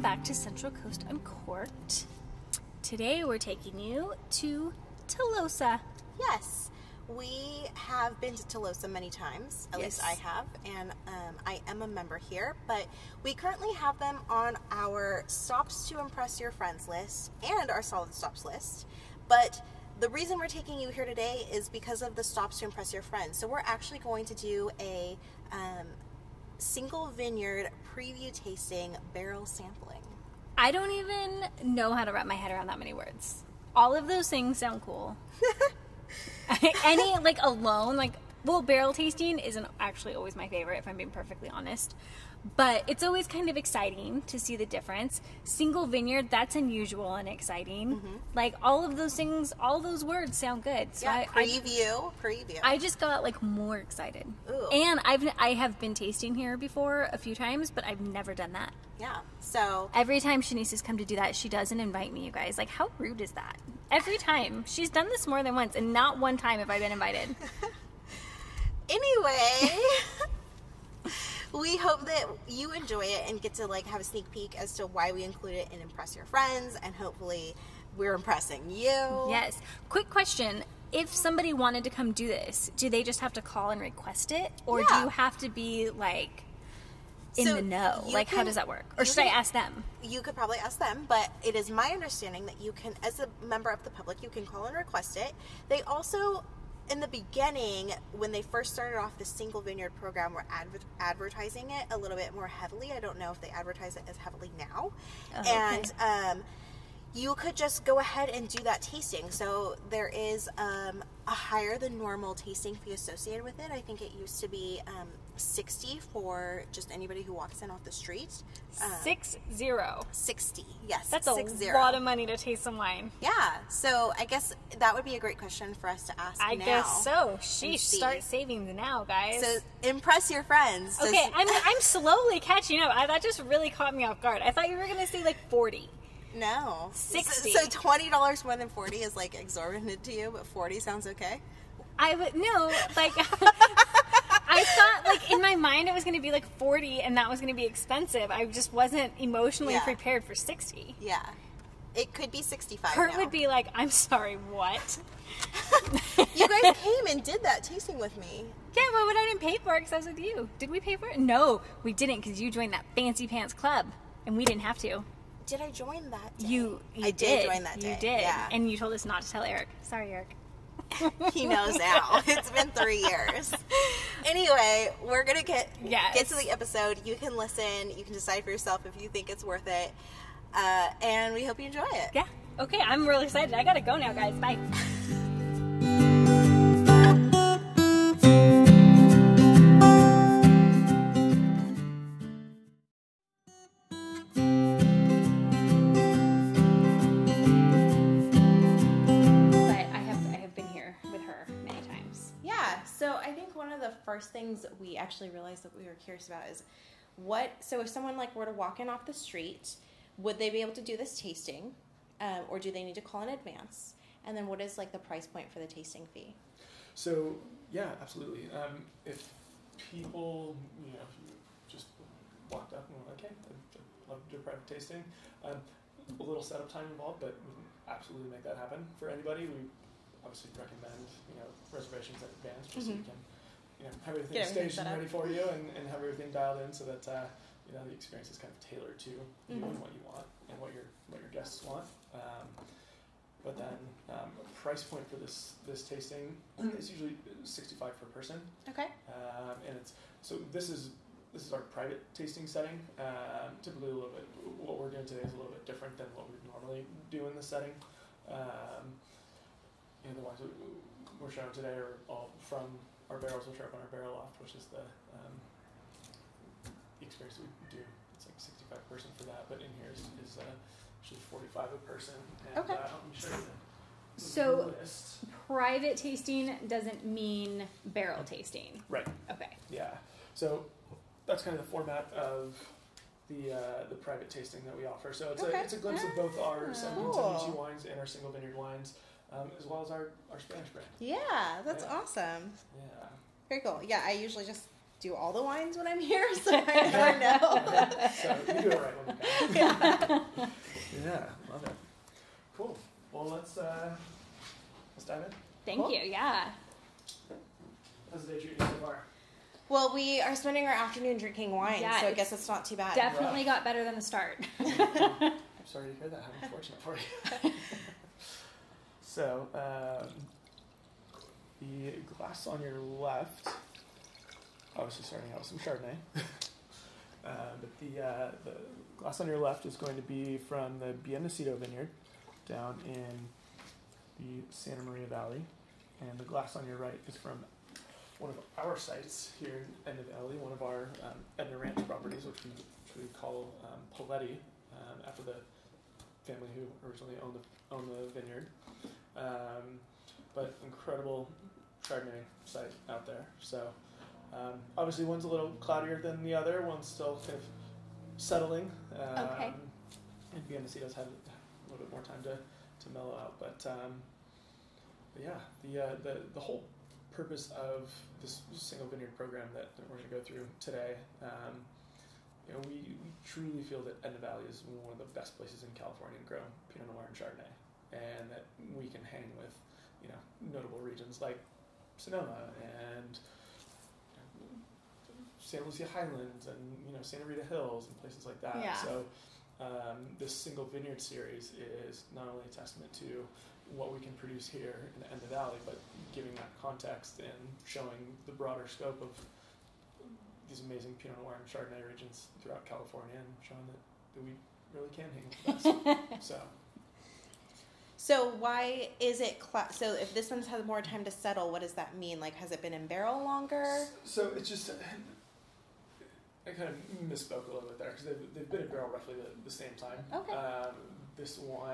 back to Central Coast Uncorked. Today we're taking you to Telosa. Yes, we have been to Telosa many times, at least I have, and I am a member here, but we currently have them on our Stops to Impress Your Friends list and our Solid Stops list, but the reason we're taking you here today is because of the Stops to Impress Your Friends. So we're actually going to do a single vineyard preview tasting barrel sampling. I don't even know how to wrap my head around that many words. All of those things sound cool. Any, alone, barrel tasting isn't actually always my favorite, if I'm being perfectly honest. But it's always kind of exciting to see the difference. Single vineyard, that's unusual and exciting. Mm-hmm. All of those things, all those words sound good. So yeah, preview. I just got more excited. Ooh. And I have been tasting here before a few times, but I've never done that. Yeah, so every time Shanice has come to do that, she doesn't invite me, you guys. How rude is that? Every time. She's done this more than once, and not one time have I been invited. Anyway, we hope that you enjoy it and get to have a sneak peek as to why we include it and impress your friends, and hopefully we're impressing you. Yes. Quick question. If somebody wanted to come do this, do they just have to call and request it? Or do you have to be in the know? How does that work? Or should I ask them? You could probably ask them, but it is my understanding that you can, as a member of the public, you can call and request it. They also, in the beginning, when they first started off the single vineyard program, were advertising it a little bit more heavily. I don't know if they advertise it as heavily now. Oh, and you could just go ahead and do that tasting. So there is a higher than normal tasting fee associated with it. I think it used to be $60 for just anybody who walks in off the street. 60. $60, yes. That's a lot of money to taste some wine. Yeah, so I guess that would be a great question for us to ask I now. guess so. Sheesh, start savings now, guys. So impress your friends. Okay, I'm slowly catching up. That just really caught me off guard. I thought you were going to say 40. No. 60. So $20 more than 40 is exorbitant to you, but 40 sounds okay? I would, no, I thought in my mind it was going to be 40 and that was going to be expensive. I just wasn't emotionally prepared for 60. Yeah. It could be 65 Kurt now. would be I'm sorry, what? You guys came and did that tasting with me. Yeah, but I didn't pay for it because I was with you. Did we pay for it? No, we didn't because you joined that fancy pants club and we didn't have to. Did I join that day? You I did join that day. You did. Yeah. And you told us not to tell Eric. Sorry, Eric. He knows now. It's been 3 years. Anyway, we're going to get to the episode. You can listen. You can decide for yourself if you think it's worth it. And we hope you enjoy it. Yeah. Okay, I'm really excited. I got to go now, guys. Bye. First things we actually realized that we were curious about is so if someone were to walk in off the street, would they be able to do this tasting, or do they need to call in advance? And then what is the price point for the tasting fee? So yeah, absolutely. If people, if you just walked up and were okay, I'd love to do a private tasting, a little setup time involved, but we can absolutely make that happen for anybody. We obviously recommend reservations in advance just so you can have everything staged and ready for you and have everything dialed in so that the experience is kind of tailored to you and what you want and what your guests want. But then price point for this tasting is usually $65 per person. Okay. And this is our private tasting setting. Typically a little bit what we're doing today is a little bit different than what we normally do in this setting. The wines that we're showing today are all from our barrels, which are up on our barrel loft, which is the experience that we do. It's $65 per person for that, but in here is actually $45 a person. And, okay. Let me show you the So list. Private tasting doesn't mean barrel tasting. Right. Okay. Yeah. So that's kind of the format of the private tasting that we offer. So it's a glimpse of both our 1772 wines and our single vineyard wines. As well as our Spanish brand. Yeah, that's awesome. Yeah. Very cool. Yeah, I usually just do all the wines when I'm here, so I never know. So you do it right when you come. Yeah, love it. Cool. Well, let's dive in. Thank you. Yeah. How's the day treating you so far? Well, we are spending our afternoon drinking wine, Yeah, so I guess it's not too bad. Definitely got better than the start. I'm sorry to hear that. How unfortunate for you. So, the glass on your left, obviously starting out with some Chardonnay. But the glass on your left is going to be from the Biennacido Vineyard down in the Santa Maria Valley. And the glass on your right is from one of our sites here in Edna Valley, one of our Edna Ranch properties, which we call Paletti, after the family who originally owned the vineyard. But incredible Chardonnay site out there. So obviously one's a little cloudier than the other. One's still kind of settling. Okay. And Biennacido's had a little bit more time to mellow out. But yeah, the whole purpose of this single vineyard program that we're going to go through today, we truly feel that Edna Valley is one of the best places in California to grow Pinot Noir and Chardonnay, and that we can hang with, notable regions like Sonoma and Santa Lucia Highlands and Santa Rita Hills and places like that. Yeah. So this single vineyard series is not only a testament to what we can produce here in the Edna Valley, but giving that context and showing the broader scope of these amazing Pinot Noir and Chardonnay regions throughout California, and showing that we really can hang with the best. So why is it, so if this one's had more time to settle, what does that mean? Like, has it been in barrel longer? So it's just, I kind of misspoke a little bit there, because they've been in barrel roughly the same time. Okay. This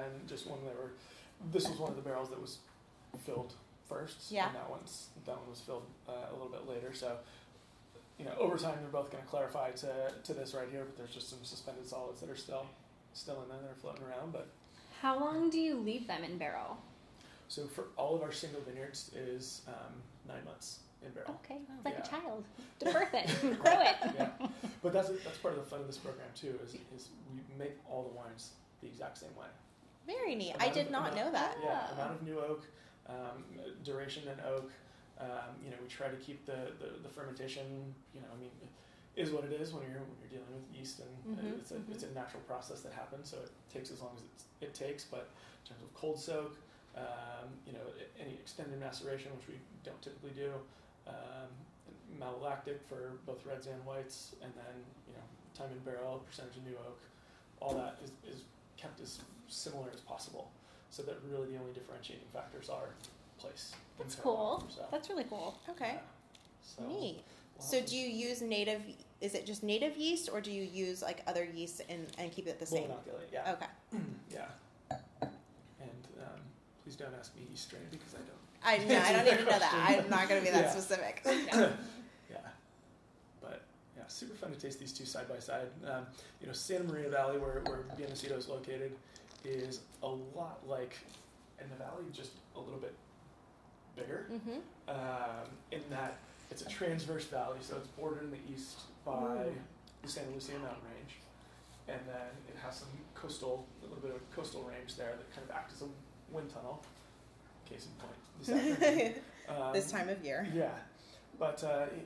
was one of the barrels that was filled first. Yeah. And that one was filled a little bit later. So, over time they're both going to clarify to this right here, but there's just some suspended solids that are still in there that are floating around. But How long do you leave them in barrel? so for all of our single vineyards is 9 months in barrel. Okay, it's like Yeah. a child. To birth it, grow it. Yeah, but that's part of the fun of this program too. Is we make all the wines the exact same way. Very neat. I did not know that. Yeah, Oh. amount of new oak, duration in oak. We try to keep the fermentation. Is what it is when you're dealing with yeast, and it's a natural process that happens. So it takes as long as it takes. But in terms of cold soak, any extended maceration, which we don't typically do, malolactic for both reds and whites, and then time in barrel, percentage of new oak, all that is kept as similar as possible, so that really the only differentiating factors are place. and That's so cool. on. So, That's really cool. Okay. yeah. So Neat. we'll So have do you use native, is it just native yeast, or do you use like other yeast and keep it the we'll same? inoculate, yeah. Okay. Yeah. And please don't ask me yeast strain, because I don't. I don't even know that. I'm not going to be that Yeah. specific. Yeah. But yeah, super fun to taste these two side by side. Santa Maria Valley, where Biennacido is located, is a lot like Edna Valley, just a little bit bigger. In that it's a transverse valley, so it's bordered in the east by the Santa Lucia mountain range, and then it has some a little bit of coastal range there that kind of acts as a wind tunnel. Case in point, this afternoon. This time of year. Yeah, but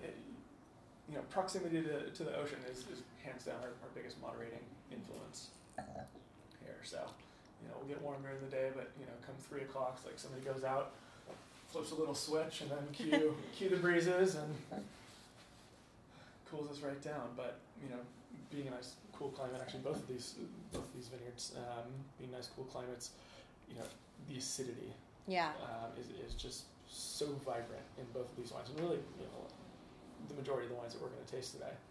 proximity to the ocean is hands down our biggest moderating influence here. So, we'll get warm during the day, but come 3 o'clock, it's like somebody goes out, flips a little switch, and then cue the breezes and cools us right down. But being a nice cool climate, actually both of these vineyards being nice cool climates, the acidity. Yeah. Is just so vibrant in both of these wines, and really, the majority of the wines that we're going to taste today.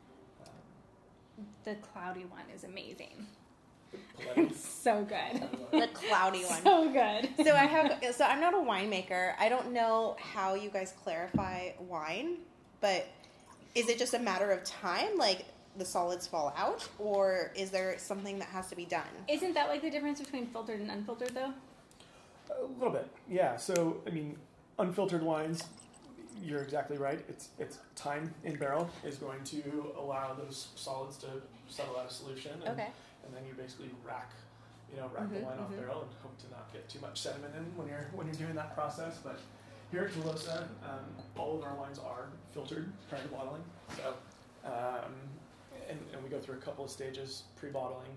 The cloudy one is amazing. Paletti. It's so good. The cloudy one. So good. So I'm not a winemaker. I don't know how you guys clarify wine, but is it just a matter of time? Like the solids fall out, or is there something that has to be done? Isn't that like the difference between filtered and unfiltered, though? A little bit, yeah. So, unfiltered wines, you're exactly right. It's time in barrel is going to allow those solids to settle out of solution, and then you basically rack the wine off barrel and hope to not get too much sediment in when you're doing that process. But here at Tolosa, all of our wines are filtered prior to bottling. So, and we go through a couple of stages pre-bottling.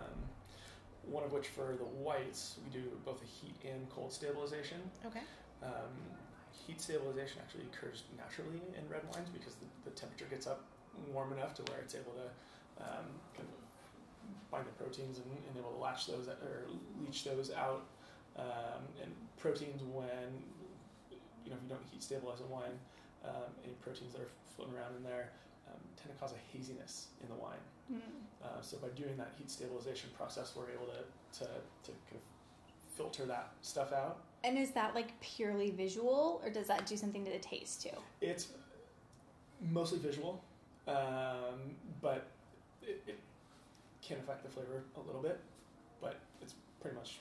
One of which for the whites, we do both a heat and cold stabilization. Okay. Heat stabilization actually occurs naturally in red wines because the temperature gets up warm enough to where it's able to kind of bind the proteins and able to latch those or leach those out. And proteins, when if you don't heat stabilize a wine, any proteins that are floating around in there tend to cause a haziness in the wine. So by doing that heat stabilization process, we're able to kind of filter that stuff out. And is that like purely visual, or does that do something to the taste too? It's mostly visual, but it can affect the flavor a little bit, but it's pretty much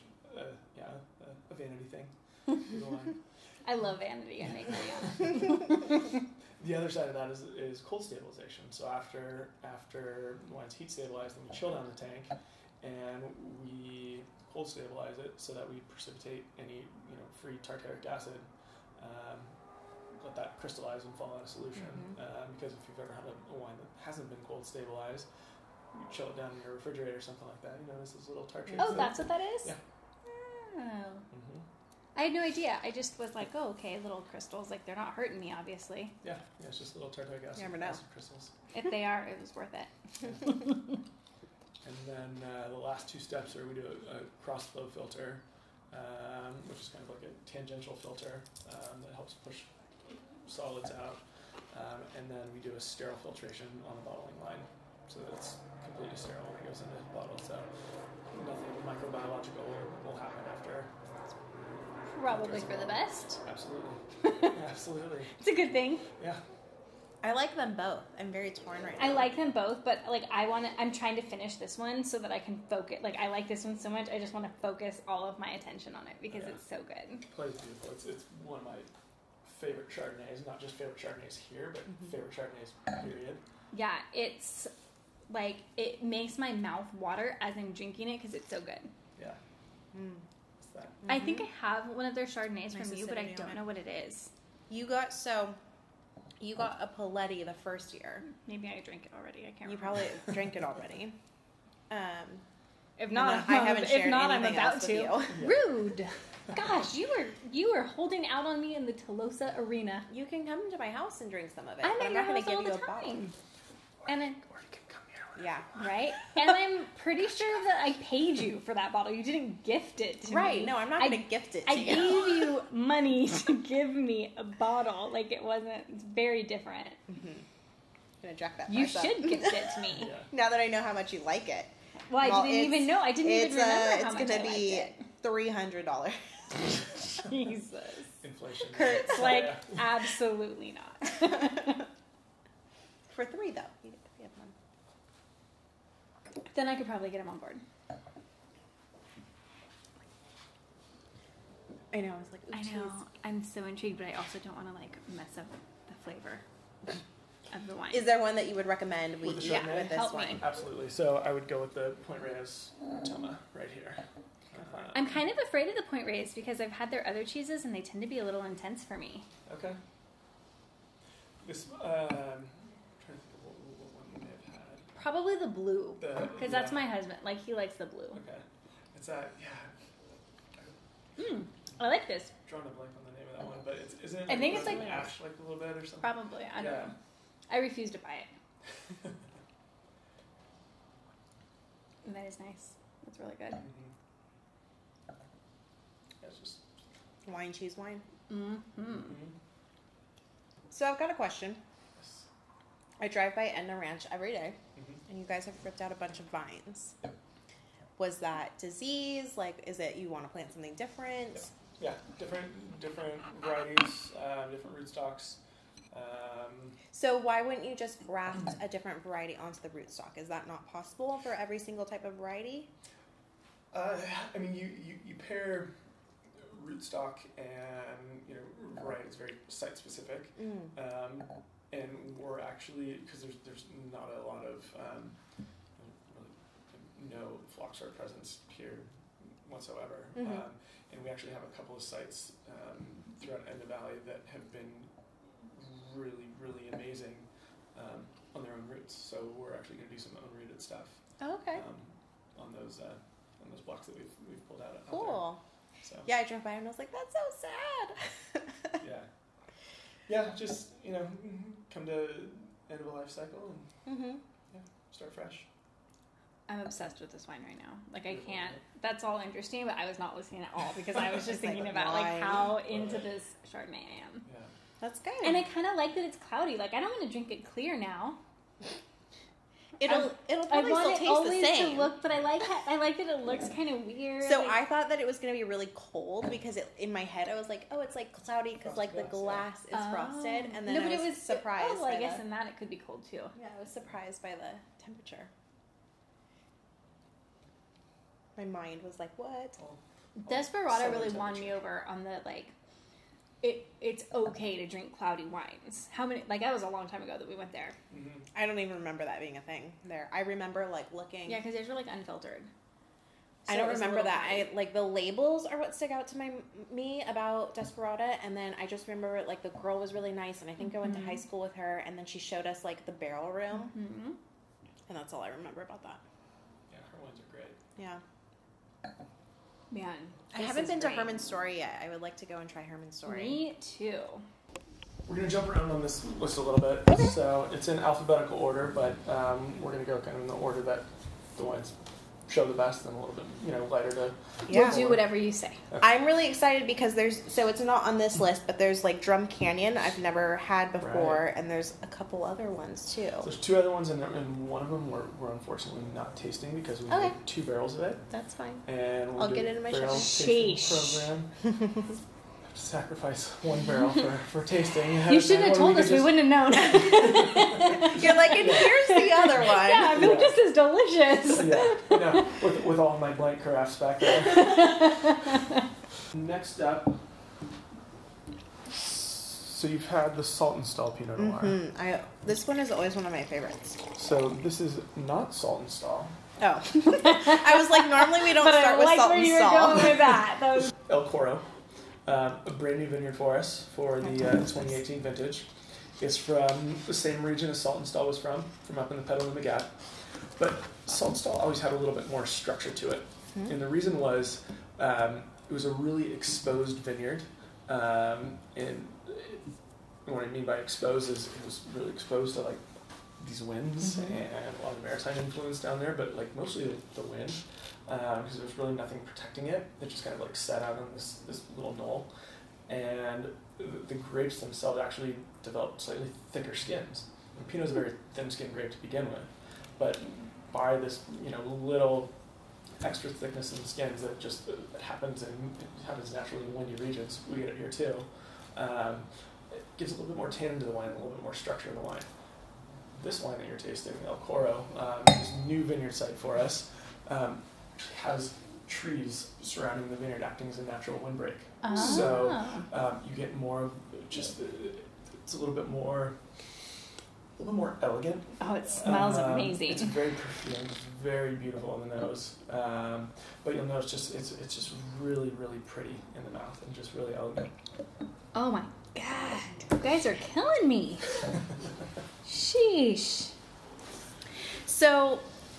a vanity thing. I love vanity. I make it. The other side of that is cold stabilization. So after the wine's heat stabilized, then we chill down the tank, and we cold stabilize it so that we precipitate any free tartaric acid. Let that crystallize and fall out of solution. Because if you've ever had a wine that hasn't been cold stabilized, you chill it down in your refrigerator or something like that. You notice those little tartrates. Oh, that's what that is? Yeah. Oh. I had no idea. I just was like, oh, okay, little crystals. Like, they're not hurting me, obviously. Yeah, it's just little tartaric acid, acid crystals. If they are, it was worth it. And then the last two steps are we do a cross-flow filter, which is kind of like a tangential filter that helps push solids out. And then we do a sterile filtration on the bottling line, so that it's completely sterile when it goes into the bottle. So nothing microbiological will happen after. Probably for the best. Absolutely. Absolutely. It's a good thing. Yeah. I like them both. I'm very torn right now. I like them both, but like I'm trying to finish this one so that I can focus. Like, I like this one so much, I just want to focus all of my attention on it because it's so good. Play's beautiful. It's one of my favorite Chardonnays, not just favorite Chardonnays here, but favorite Chardonnays, period. Yeah, it's like, it makes my mouth water as I'm drinking it because it's so good. Yeah. That. I think I have one of their Chardonnays from you, but I don't know what it is. You got a Paletti the first year. Maybe I drank it already. I can't remember. You probably drank it already. If not, I haven't shared I'm about else to. With you. Rude. Gosh, you were holding out on me in the Tolosa arena. You can come to my house and drink some of it. I'm at your not going house to give all you the a bottle. time. And then, Or you can come here. Yeah. right? And I'm pretty sure that I paid you for that bottle. You didn't gift it to me. Right. No, I'm not going to gift it to I you. gave you money to give me a bottle. Like, it's very different. I'm going to jack that You price up. should gift it to me. Yeah. Now that I know how much you like it. Well, I didn't even know. I didn't even remember how much I liked it. It's going to be $300. Jesus. Inflation. Kurt's like, absolutely not. For 3, though. You get 3 of them. Then I could probably get him on board. I know. I was like, ooh, I know. I'm so intrigued, but I also don't want to like mess up the flavor of the wine. Is there one that you would recommend we With the eat Chardonnay? with this Help me. wine? Absolutely. So I would go with the Point Reyes Toma right here. I'm kind of afraid of the Point Reyes because I've had their other cheeses and they tend to be a little intense for me. Okay. This, I'm trying to think of what one we may have had. Probably the blue, The- because that's my husband. Like, he likes the blue. Okay. It's that, I like this. drawing a blank on the name of that one, but isn't it? I think it's like ash, like a little bit or something. Probably. I don't know. I refuse to buy it. And that is nice. That's really good. It's just. Wine, cheese, wine. Mm-hmm. So I've got a question. Yes. I drive by Edna Ranch every day, Mhm. and you guys have ripped out a bunch of vines. Was that disease? Like, is it you want to plant something different? Yeah, different varieties, different rootstocks. So why wouldn't you just graft a different variety onto the rootstock? Is that not possible for every single type of variety? I mean, you pair rootstock and variety is very site specific. And we're actually, because there's not a lot of no Flockstar presence here whatsoever. And we actually have a couple of sites throughout Enda Valley that have been really, really amazing on their own roots. So we're actually going to do some unrooted stuff. Oh, okay. On those blocks that we've pulled out. Cool. So. Yeah, I drove by and I was like, that's so sad. Yeah, just come to end of a life cycle and start fresh. I'm obsessed with this wine right now. Like, I can't. That's all interesting, but I was not listening at all because I was just thinking about like how into this Chardonnay I am. Yeah, that's good. And I kind of like that it's cloudy. Like, I don't want to drink it clear now. It'll probably still taste the same. To look, but I like that it looks kind of weird. So I thought that it was going to be really cold because in my head I was like, oh, it's like cloudy because like the glass is frosted, and then I was surprised. I guess in that it could be cold too. Yeah, I was surprised by the temperature. My mind was like, what? Desperado really won me over on the like. It's okay to drink cloudy wines. How many? Like, that was a long time ago that we went there. I don't even remember that being a thing there. I remember like looking. Yeah, because these were like unfiltered. So I don't remember that. I like the labels are what stick out to me about Desperado, and then I just remember like the girl was really nice, and I think I went to high school with her, and then she showed us like the barrel room, and that's all I remember about that. Yeah, her wines are great. Yeah. Man, I haven't been to Herman's Story yet. I would like to go and try Herman's Story. Me too. We're going to jump around on this list a little bit. Okay. So it's in alphabetical order, but we're going to go kind of in the order that the wines show the best, and a little bit, lighter to... Yeah. We'll do whatever you say. Okay. I'm really excited because it's not on this list, but there's like Drum Canyon I've never had before, and there's a couple other ones too. So there's two other ones in there, and one of them we're unfortunately not tasting because we made 2 barrels of it. That's fine. And I'll get it in my tasting program. Sacrifice 1 barrel for tasting. You shouldn't have told us. We wouldn't have known. You're like, and here's the other one. Yeah, but this is delicious. Yeah, with all my blank carafes back there. Next up, so you've had the Salt & Stall Pinot Noir. This one is always one of my favorites. So this is not Salt & Stall. Oh. I was like, normally we don't start with Salt & Stall. But I like where you were going with that. El Coro. A brand new vineyard for us for the 2018 vintage. It's from the same region as Salt & Stall was from up in the Petaluma Gap. But Salt & Stall always had a little bit more structure to it. And the reason was it was a really exposed vineyard. And what I mean by exposed is it was really exposed to like these winds and a lot of maritime influence down there, but like mostly the wind. Because there was really nothing protecting it. It just kind of like sat out on this little knoll. And the grapes themselves actually developed slightly thicker skins. And Pinot's a very thin-skinned grape to begin with. But by this, little extra thickness in the skins that just happens naturally in windy regions, we get it here too. It gives a little bit more tannin to the wine, a little bit more structure in the wine. This wine that you're tasting, El Coro, this new vineyard site for us, has trees surrounding the vineyard acting as a natural windbreak. So you get more of just, it's a little bit more elegant. Oh, it smells amazing. It's very perfumed, it's very beautiful in the nose. But you'll notice it's just really, really pretty in the mouth and just really elegant. Oh my God. You guys are killing me. Sheesh. So,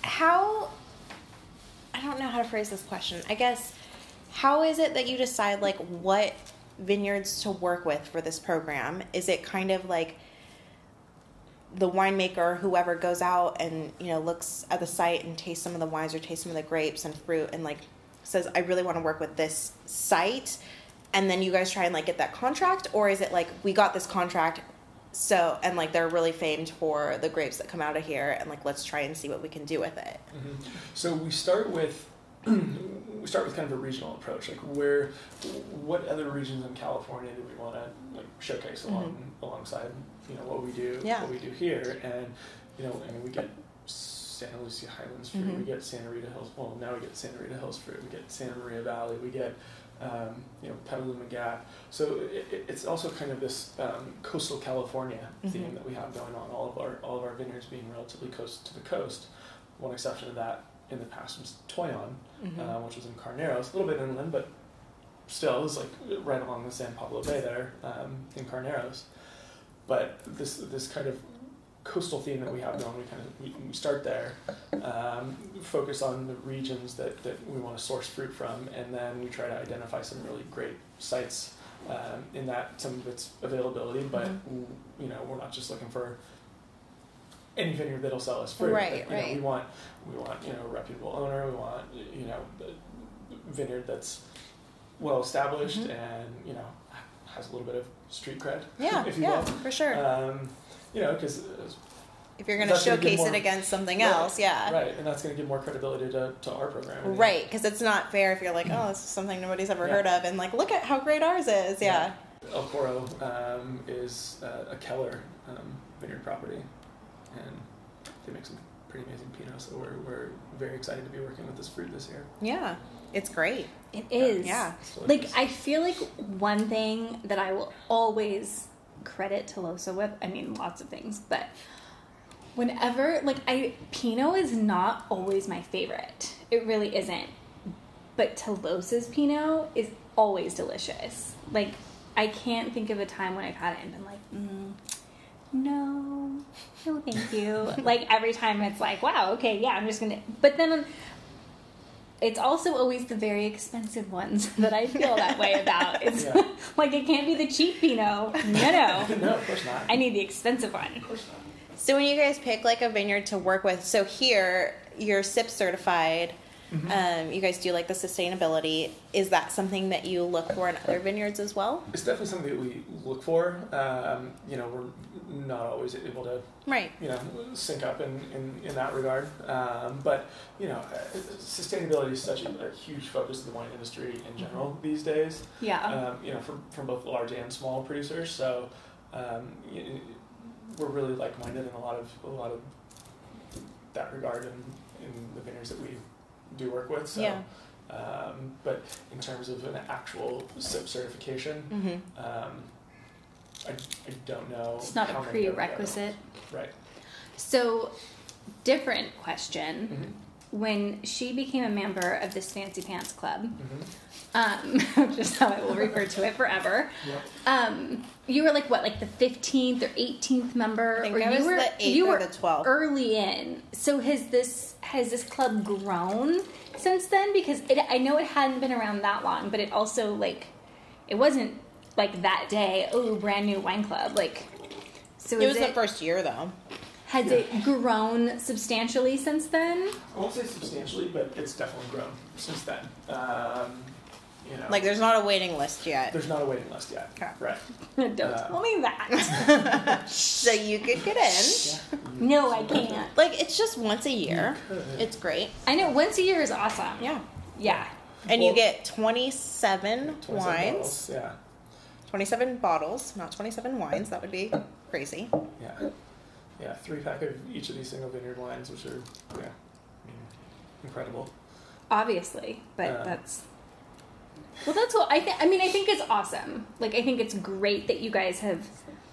I don't know how to phrase this question. I guess, how is it that you decide, like, what vineyards to work with for this program? Is it kind of like the winemaker, whoever goes out and, looks at the site and tastes some of the wines or tastes some of the grapes and fruit and, like, says, I really want to work with this site, and then you guys try and, like, get that contract? Or is it, like, we got this contract, so, and, like, they're really famed for the grapes that come out of here, and, like, let's try and see what we can do with it? So we start with kind of a regional approach, like what other regions in California do we want to like showcase alongside what we do here, and we get Santa Lucia Highlands fruit, we get Santa Rita Hills. Well, now we get Santa Rita Hills fruit. We get Santa Maria Valley. We get Petaluma Gap. So it's also kind of this coastal California theme that we have going on. All of our vineyards being relatively coast to the coast. One exception to that in the past was Toyon, which was in Carneros, a little bit inland, but still is like right along the San Pablo Bay there in Carneros. But this kind of coastal theme that we have going, we start there, focus on the regions that we want to source fruit from, and then we try to identify some really great sites in that, some of its availability, but we're not just looking for any vineyard that'll sell us fruit. Right. We want a reputable owner. We want a vineyard that's well established and has a little bit of street cred. Yeah, if you will. For sure. Because if you're going to showcase it against something else, right, and that's going to give more credibility to our program. Right, because it's not fair if you're like, oh, this is something nobody's ever heard of, and like, look at how great ours is. Yeah. El Coro is a Keller vineyard property, and they make some pretty amazing Pinot. So we're very excited to be working with this fruit this year. Yeah, it's great. It is. Yeah. Like, I feel like one thing that I will always credit Telosa with, I mean, lots of things, but whenever, Pinot is not always my favorite. It really isn't. But Telosa's Pinot is always delicious. Like, I can't think of a time when I've had it and been like, no, thank you. Like, every time it's like, wow, okay, yeah, I'm just gonna, but then it's also always the very expensive ones that I feel that way about. It's like, it can't be the cheap Pinot. No. No, of course not. I need the expensive one. Of course not. So when you guys pick like a vineyard to work with, so here you're SIP certified. You guys do like the sustainability. Is that something that you look for in other vineyards as well? It's definitely something that we look for. We're not always able to, sync up in that regard. But sustainability is such a huge focus of the wine industry in general these days. Yeah. From both large and small producers. So we're really like-minded in a lot of that regard in the vineyards that we do work with. So, but in terms of an actual SIP certification, I don't know. It's not a prerequisite. Right. So, different question. When she became a member of this Fancy Pants Club, which is how I will refer to it forever, you were like the 15th or 18th member? I think I was the 8th or the 12th. Early in. So has this club grown since then? Because I know it hadn't been around that long, but it also it wasn't like that day, brand new wine club. So it was the first year though. Has it grown substantially since then? I won't say substantially, but it's definitely grown since then. There's not a waiting list yet. There's not a waiting list yet. Okay. Right. Don't tell me that. So you could get in. Yeah. No, I can't. It's just once a year. It's great. I know, once a year is awesome. Yeah. Yeah. And you get 27 wines. Bottles, yeah. 27 bottles, not 27 wines. That would be crazy. Yeah. Yeah, 3-pack of each of these single vineyard wines, which are, incredible. Obviously, but that's what I think. I mean, I think it's awesome. I think it's great that you guys have,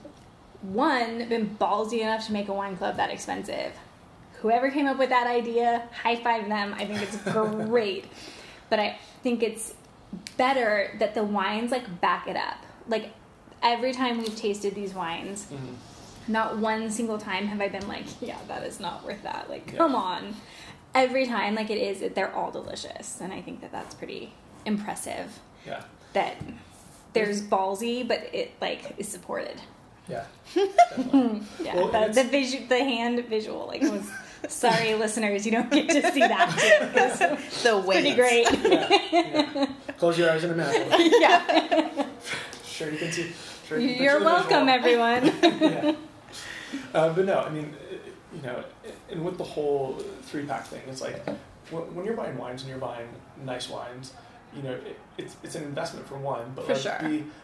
been ballsy enough to make a wine club that expensive. Whoever came up with that idea, high five them. I think it's great. But I think it's better that the wines, back it up. Every time we've tasted these wines, not one single time have I been like, yeah, that is not worth that. Come on. Every time, they're all delicious. And I think that that's pretty impressive. Yeah. That there's ballsy, but it, is supported. Yeah. Yeah. Well, the hand visual, sorry, listeners, you don't get to see that too. The weight. Pretty great. Yeah. Close your eyes and imagine. Yeah. Sure, you can see. You're welcome, everyone. Yeah. But no, I mean, and with the whole 3-pack thing, it's when you're buying wines and you're buying nice wines, it's an investment for one, but for sure.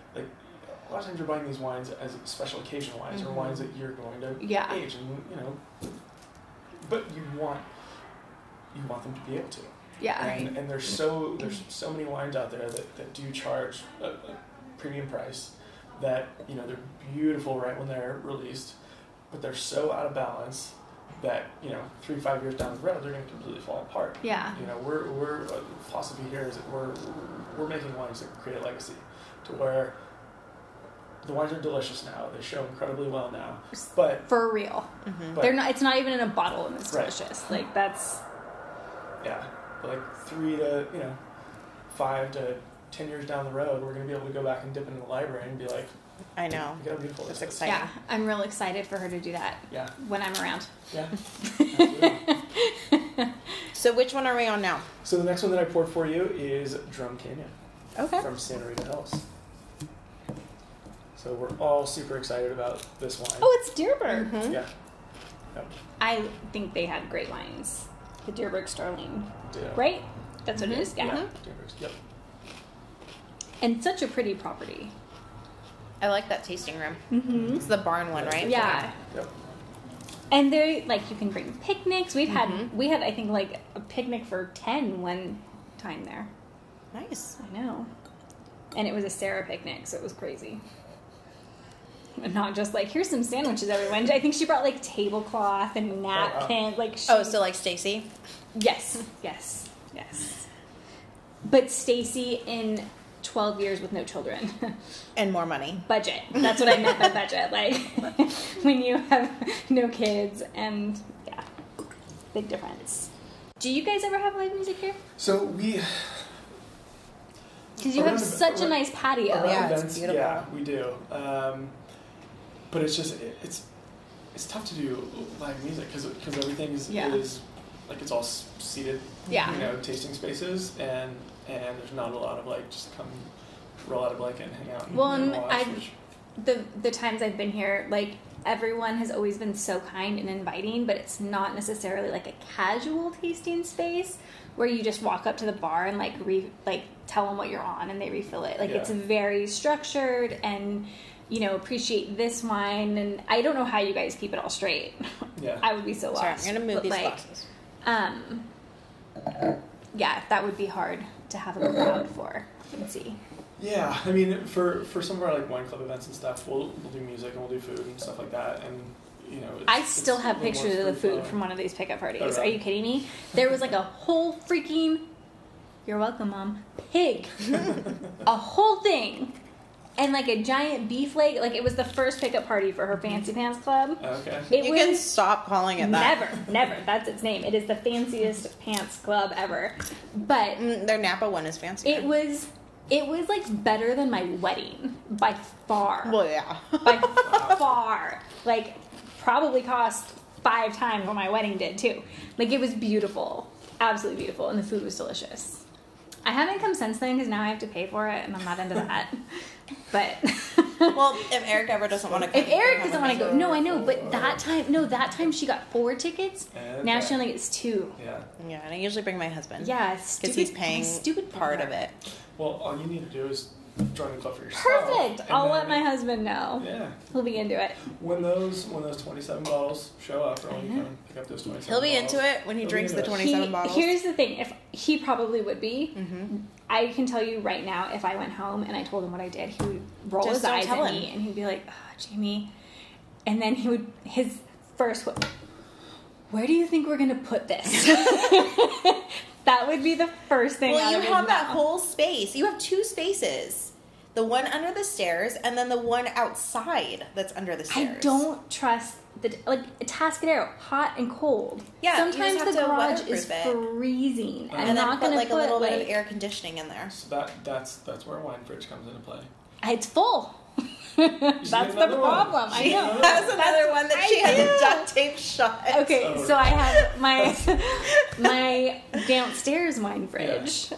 A lot of times you're buying these wines as special occasion wines or wines that you're going to age, and but you want them to be able to. Yeah. And there's so many wines out there that do charge a premium price that, you know, they're beautiful right when they're released, but they're so out of balance that, you know, 3-5 years down the road they're going to completely fall apart. Yeah. You know, we're the philosophy here is that we're making wines that create a legacy, to where the wines are delicious now. They show incredibly well now, but for real, but, they're not. It's not even in a bottle, and it's Right. delicious. Like that's. Yeah, but like 3 to 5 to 10 years down the road, we're going to be able to go back and dip into the library and be like, I know. look how beautiful That's this is. exciting. Yeah, I'm real excited for her to do that. Yeah. When I'm around. Yeah. Absolutely. So which one are we on now? So the next one that I poured for you is Drum Canyon Okay. from Santa Rita Hills. So we're all super excited about this wine. Oh, it's Deerberg. Mhm. Yeah. Yep. I think they had great wines. The Deerberg Starling, Ditto. right? That's what it is. Yeah. Yeah. Deerberg's- Yep. And such a pretty property. I like that tasting room. Mm-hmm. It's the barn one, right? Yeah. Yep. And they like you can bring picnics. We had Mhm. I think like a picnic for 10 one time there. Nice. I know. And it was a Sarah picnic, so it was crazy. And not just like here's some sandwiches everyone. I think she brought like tablecloth and napkins. Like she, Oh, so like Stacy? yes. But Stacy in 12 years with no children. And more money. Budget. That's what I meant by budget. Like when you have no kids and yeah, big difference. Do you guys ever have live music here? So we Because you have Around- such a nice patio. around Yeah, it's events, beautiful. yeah, we do. But it's just it's tough to do live music because everything is like it's all seated, Yeah. you know, tasting spaces, and there's not a lot of like just come roll out a blanket and hang out. And, Well, and and watch, which- the times I've been here, like everyone has always been so kind and inviting, but it's not necessarily like a casual tasting space where you just walk up to the bar and like tell them what you're on and they refill it. Like it's Yeah. very structured and you know appreciate this wine, and I don't know how you guys keep it all straight. Yeah. I would be so Sorry, lost. I'm gonna move But, these like, glasses. Yeah, that would be hard to have a crowd for. Let's see. Yeah, I mean, for some of our like wine club events and stuff, we'll do music and we'll do food and stuff like that, and you know. I still have a little pictures more of the food free-flowing. from one of these pickup parties. Oh, really? Are you kidding me? There was like a whole freaking, you're welcome, Mom, pig. A whole thing. And like a giant beef leg. Like it was the first pickup party for her Fancy Pants Club. Okay. It You was can stop calling it that. never. That's its name. It is the fanciest pants club ever. But Their Napa one is fancy. it was like better than my wedding by far. Well, yeah. By far. Like, probably cost 5 times what my wedding did, too. Like, it was beautiful. Absolutely beautiful. And the food was delicious. I haven't come since then because now I have to pay for it, and I'm not into that. But... Well, if Eric ever doesn't want to come. if Eric doesn't want to go... No, I know, but that time she got 4 tickets. Now she only gets 2. Yeah. Yeah, and I usually bring my husband. Yeah, Because he's paying stupid part of it. Well, all you need to do is join the club for yourself. Perfect! and I'll then- let my husband know. Yeah. He'll be into it. When those 27 bottles show up, or when you come and pick up those 27 He'll be bottles, into it when he he'll be drinks the into it. 27 bottles. Here's the thing: if he probably would be, Mm-hmm. I can tell you right now, if I went home and I told him what I did, he would roll Just his don't eyes tell at him. me and he'd be like, "Oh, Jamie," and then his first, "Where do you think we're gonna put this?" That would be the first thing. Well, out you of his have that mouth. whole space. You have 2 spaces. The one under the stairs and then the one outside that's under the stairs. I don't trust Tascadero, hot and cold. Yeah, you just sometimes have the to garage is weatherproof it. freezing. I'm And then not put gonna like put a little bit like, of air conditioning in there. So that's where a wine fridge comes into play. It's full. That's the another one. problem. I She know. another That's another one that she I had do. the duct tape shut. Okay, Oh, so I have my downstairs wine fridge.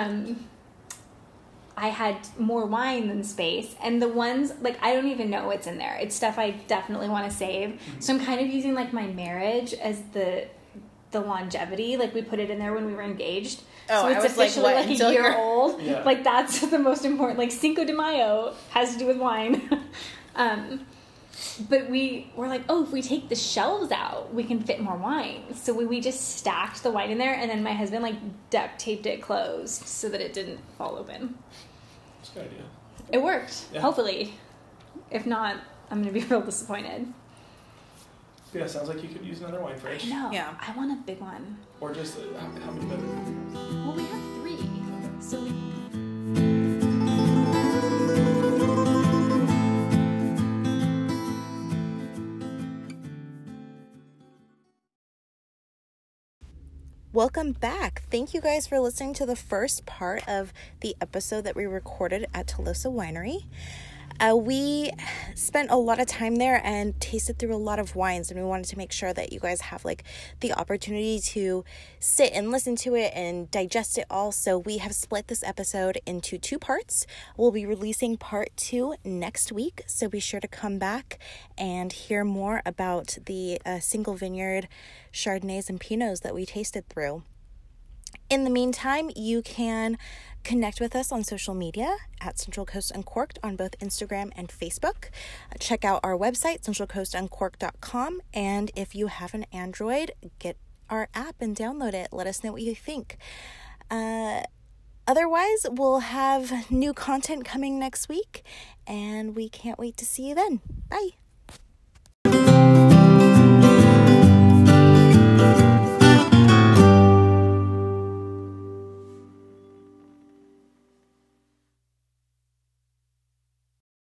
I had more wine than space, and the ones like I don't even know what's in there. It's stuff I definitely want to save. So I'm kind of using like my marriage as the longevity. Like we put it in there when we were engaged. Oh, so I it's was like, officially what, like a until year you're- old. Yeah. Like that's the most important. Like Cinco de Mayo has to do with wine. But we were like, oh, if we take the shelves out, we can fit more wine. So we just stacked the wine in there, and then my husband, like, duct taped it closed so that it didn't fall open. That's a good idea. It worked, Yeah. hopefully. If not, I'm going to be real disappointed. Yeah, sounds like you could use another wine fridge. I know. Yeah. I want a big one. Or just, how many bedrooms? Well, we have 3. So we... Welcome back. Thank you guys for listening to the first part of the episode that we recorded at Tolosa Winery. We spent a lot of time there and tasted through a lot of wines, and we wanted to make sure that you guys have like the opportunity to sit and listen to it and digest it all. So we have split this episode into 2 parts. We'll be releasing part 2 next week, so be sure to come back and hear more about the single vineyard Chardonnays and Pinots that we tasted through. In the meantime, you can connect with us on social media at Central Coast Uncorked on both Instagram and Facebook. Check out our website, centralcoastuncorked.com. And if you have an Android, get our app and download it. Let us know what you think. Otherwise, we'll have new content coming next week, and we can't wait to see you then. Bye.